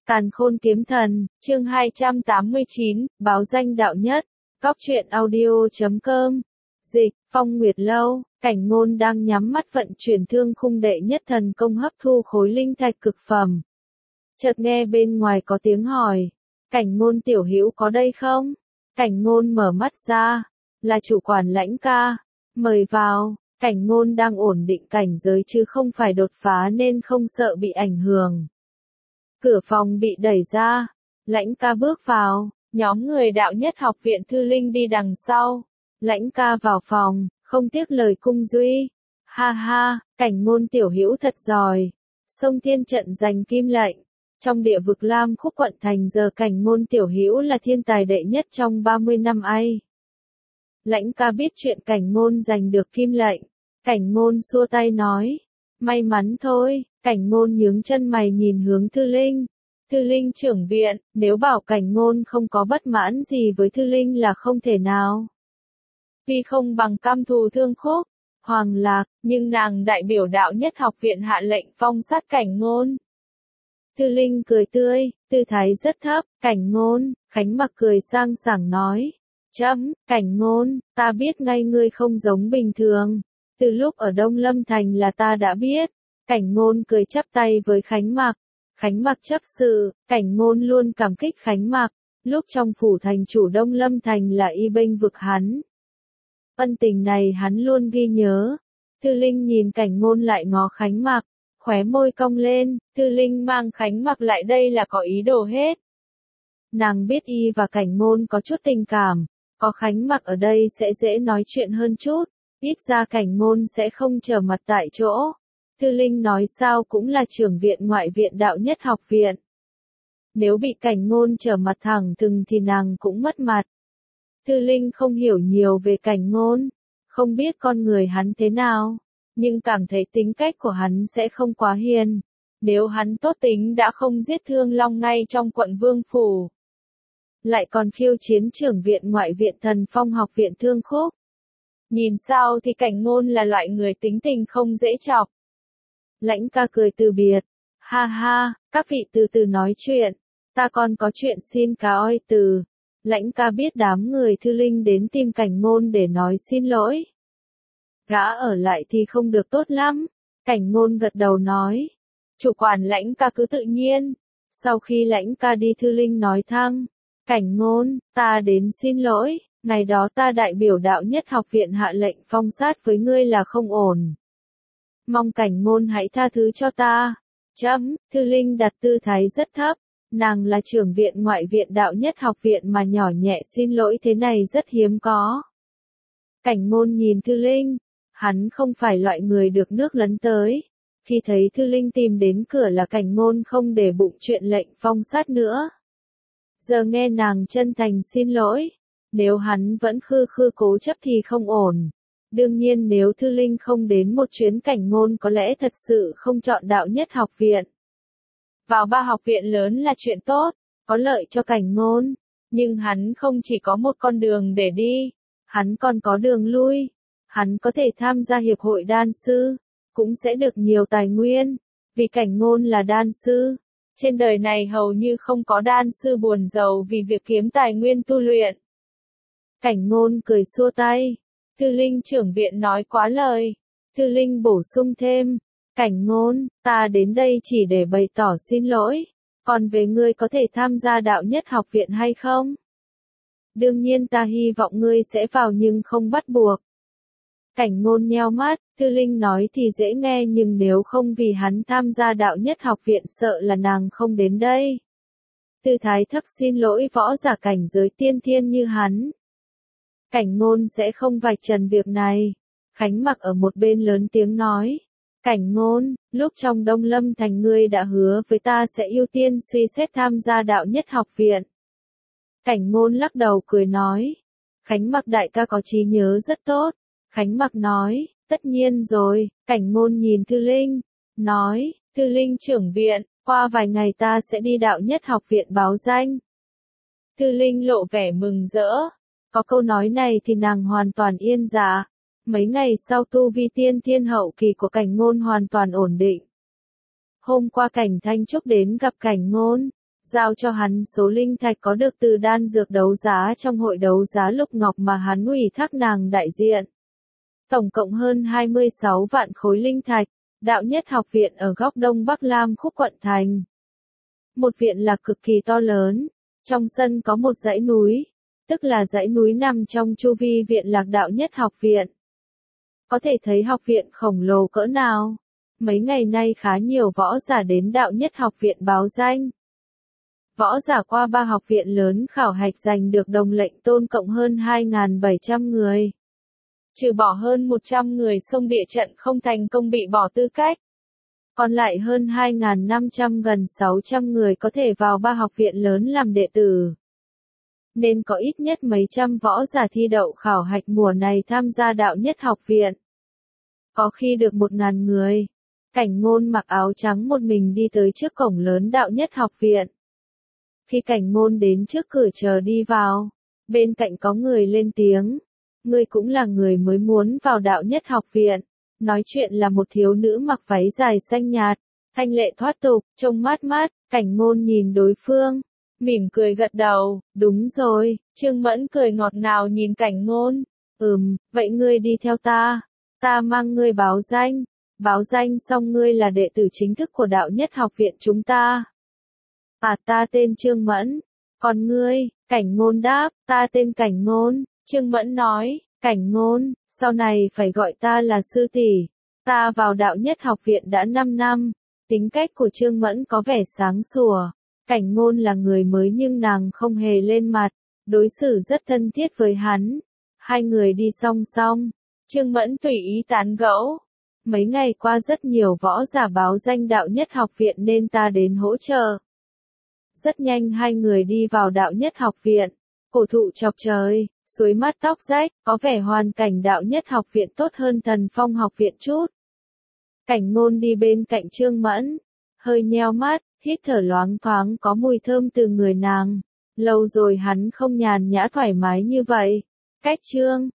Càn Khôn Kiếm Thần, chương 289, báo danh đạo nhất. Cóc truyện audio.com. Dịch, Phong Nguyệt Lâu, Cảnh Ngôn đang nhắm mắt vận chuyển thương khung đệ nhất thần công hấp thu khối linh thạch cực phẩm. Chợt nghe bên ngoài có tiếng hỏi, Cảnh Ngôn tiểu hữu có đây không? Cảnh Ngôn mở mắt ra, là chủ quản Lãnh ca, mời vào. Cảnh Ngôn đang ổn định cảnh giới chứ không phải đột phá nên không sợ bị ảnh hưởng. Cửa phòng bị đẩy ra, Lãnh ca bước vào, nhóm người đạo nhất học viện Thư Linh đi đằng sau. Lãnh ca vào phòng, không tiếc lời cung duy. Ha ha, Cảnh Ngôn tiểu hữu thật giỏi. Sông Thiên trận giành kim lệnh. Trong địa vực Lam Khúc quận thành giờ Cảnh Ngôn tiểu hữu là thiên tài đệ nhất trong 30 năm ai. Lãnh ca biết chuyện Cảnh Ngôn giành được kim lệnh. Cảnh Ngôn xua tay nói, may mắn thôi. Cảnh Ngôn nhướng chân mày nhìn hướng Thư Linh. Thư Linh trưởng viện, nếu bảo Cảnh Ngôn không có bất mãn gì với Thư Linh là không thể nào. Tuy không bằng cam thù Thương Khúc, Hoàng Lạc, nhưng nàng đại biểu đạo nhất học viện hạ lệnh phong sát Cảnh Ngôn. Thư Linh cười tươi, tư thái rất thấp. Cảnh Ngôn, Khánh Mặc cười sang sảng nói, Cảnh Ngôn, ta biết ngay ngươi không giống bình thường. Từ lúc ở Đông Lâm Thành là ta đã biết. Cảnh Ngôn cười chắp tay với Khánh Mặc. Khánh Mặc chấp sự, Cảnh Ngôn luôn cảm kích Khánh Mặc. Lúc trong phủ thành chủ Đông Lâm Thành là y bênh vực hắn. Ân tình này hắn luôn ghi nhớ. Thư Linh nhìn Cảnh Ngôn lại ngó Khánh Mặc, khóe môi cong lên. Thư Linh mang Khánh Mặc lại đây là có ý đồ hết. Nàng biết y và Cảnh Ngôn có chút tình cảm, có Khánh Mặc ở đây sẽ dễ nói chuyện hơn chút. Ít ra Cảnh Ngôn sẽ không trở mặt tại chỗ. Thư Linh nói sao cũng là trưởng viện ngoại viện đạo nhất học viện. Nếu bị Cảnh Ngôn trở mặt thẳng thừng thì nàng cũng mất mặt. Thư Linh không hiểu nhiều về Cảnh Ngôn, không biết con người hắn thế nào, nhưng cảm thấy tính cách của hắn sẽ không quá hiền. Nếu hắn tốt tính đã không giết Thương Long ngay trong quận Vương Phủ. Lại còn khiêu chiến trưởng viện ngoại viện Thần Phong học viện Thương Khúc. Nhìn sao thì Cảnh Ngôn là loại người tính tình không dễ chọc. Lãnh ca cười từ biệt. Ha ha, các vị từ từ nói chuyện. Ta còn có chuyện xin cá oi từ. Lãnh ca biết đám người Thư Linh đến tìm Cảnh Ngôn để nói xin lỗi. Gã ở lại thì không được tốt lắm. Cảnh Ngôn gật đầu nói. Chủ quản Lãnh ca cứ tự nhiên. Sau khi Lãnh ca đi Thư Linh nói thăng. Cảnh Ngôn, ta đến xin lỗi. Ngày đó ta đại biểu đạo nhất học viện hạ lệnh phong sát với ngươi là không ổn. Mong Cảnh Ngôn hãy tha thứ cho ta. Thư Linh đặt tư thái rất thấp. Nàng là trưởng viện ngoại viện đạo nhất học viện mà nhỏ nhẹ xin lỗi thế này rất hiếm có. Cảnh Ngôn nhìn Thư Linh. Hắn không phải loại người được nước lấn tới. Khi thấy Thư Linh tìm đến cửa là Cảnh Ngôn không để bụng chuyện lệnh phong sát nữa. Giờ nghe nàng chân thành xin lỗi. Nếu hắn vẫn khư cố chấp thì không ổn. Đương nhiên nếu Thư Linh không đến một chuyến Cảnh Ngôn có lẽ thật sự không chọn đạo nhất học viện. Vào ba học viện lớn là chuyện tốt, có lợi cho Cảnh Ngôn. Nhưng hắn không chỉ có một con đường để đi, hắn còn có đường lui. Hắn có thể tham gia hiệp hội đan sư, cũng sẽ được nhiều tài nguyên. Vì Cảnh Ngôn là đan sư. Trên đời này hầu như không có đan sư buồn giàu vì việc kiếm tài nguyên tu luyện. Cảnh Ngôn cười xua tay. Thư Linh trưởng viện nói quá lời. Thư Linh bổ sung thêm. Cảnh Ngôn, ta đến đây chỉ để bày tỏ xin lỗi. Còn về ngươi có thể tham gia đạo nhất học viện hay không? Đương nhiên ta hy vọng ngươi sẽ vào nhưng không bắt buộc. Cảnh Ngôn nheo mắt. Thư Linh nói thì dễ nghe nhưng nếu không vì hắn tham gia đạo nhất học viện sợ là nàng không đến đây. Tư thái thấp xin lỗi võ giả cảnh giới tiên thiên như hắn. Cảnh Ngôn sẽ không vạch trần việc này. Khánh Mặc ở một bên lớn tiếng nói. Cảnh Ngôn, lúc trong Đông Lâm Thành ngươi đã hứa với ta sẽ ưu tiên suy xét tham gia đạo nhất học viện. Cảnh Ngôn lắc đầu cười nói. Khánh Mặc đại ca có trí nhớ rất tốt. Khánh Mặc nói, tất nhiên rồi. Cảnh Ngôn nhìn Thư Linh, nói, Thư Linh trưởng viện, qua vài ngày ta sẽ đi đạo nhất học viện báo danh. Thư Linh lộ vẻ mừng rỡ. Có câu nói này thì nàng hoàn toàn yên dạ. Mấy ngày sau tu vi tiên thiên hậu kỳ của Cảnh Ngôn hoàn toàn ổn định. Hôm qua Cảnh Thanh Trúc đến gặp Cảnh Ngôn. giao cho hắn số linh thạch có được từ đan dược đấu giá trong hội đấu giá Lục Ngọc mà hắn ủy thác nàng đại diện. Tổng cộng hơn 26 vạn khối linh thạch, đạo nhất học viện ở góc đông bắc Lam Khúc quận thành. Một viện lạc cực kỳ to lớn, trong sân có một dãy núi, tức là dãy núi nằm trong chu vi viện lạc đạo nhất học viện. Có thể thấy học viện khổng lồ cỡ nào. Mấy ngày nay khá nhiều võ giả đến đạo nhất học viện báo danh. Võ giả qua 3 học viện lớn khảo hạch giành được đồng lệnh tôn cộng hơn 2.700 người. Trừ bỏ hơn 100 người xông địa trận không thành công bị bỏ tư cách. Còn lại hơn 2.500 gần 600 người có thể vào 3 học viện lớn làm đệ tử. Nên có ít nhất mấy trăm võ giả thi đậu khảo hạch mùa này tham gia đạo nhất học viện. Có khi được 1.000 người. Cảnh Ngôn mặc áo trắng một mình đi tới trước cổng lớn đạo nhất học viện. Khi Cảnh Ngôn đến trước cửa chờ đi vào, bên cạnh có người lên tiếng. Ngươi cũng là người mới muốn vào đạo nhất học viện. Nói chuyện là một thiếu nữ mặc váy dài xanh nhạt, thanh lệ thoát tục, trông mát mát. Cảnh Ngôn nhìn đối phương, mỉm cười gật đầu, đúng rồi. Trương Mẫn cười ngọt ngào nhìn Cảnh Ngôn. Vậy ngươi đi theo ta. Ta mang ngươi báo danh. Báo danh xong ngươi là đệ tử chính thức của đạo nhất học viện chúng ta. Ta tên Trương Mẫn. Còn ngươi? Cảnh Ngôn đáp, ta tên Cảnh Ngôn. Trương Mẫn nói, Cảnh Ngôn, sau này phải gọi ta là sư tỷ. Ta vào đạo nhất học viện đã 5 năm. Tính cách của Trương Mẫn có vẻ sáng sủa. Cảnh Ngôn là người mới nhưng nàng không hề lên mặt, đối xử rất thân thiết với hắn. Hai người đi song song. Trương Mẫn tùy ý tán gẫu. Mấy ngày qua rất nhiều võ giả báo danh đạo nhất học viện nên ta đến hỗ trợ. Rất nhanh hai người đi vào đạo nhất học viện. Cổ thụ chọc trời, suối mát tóc rách, có vẻ hoàn cảnh đạo nhất học viện tốt hơn Thần Phong học viện chút. Cảnh Ngôn đi bên cạnh Trương Mẫn, hơi nheo mắt, hít thở loáng thoáng có mùi thơm từ người nàng. Lâu rồi hắn không nhàn nhã thoải mái như vậy. Cách Trương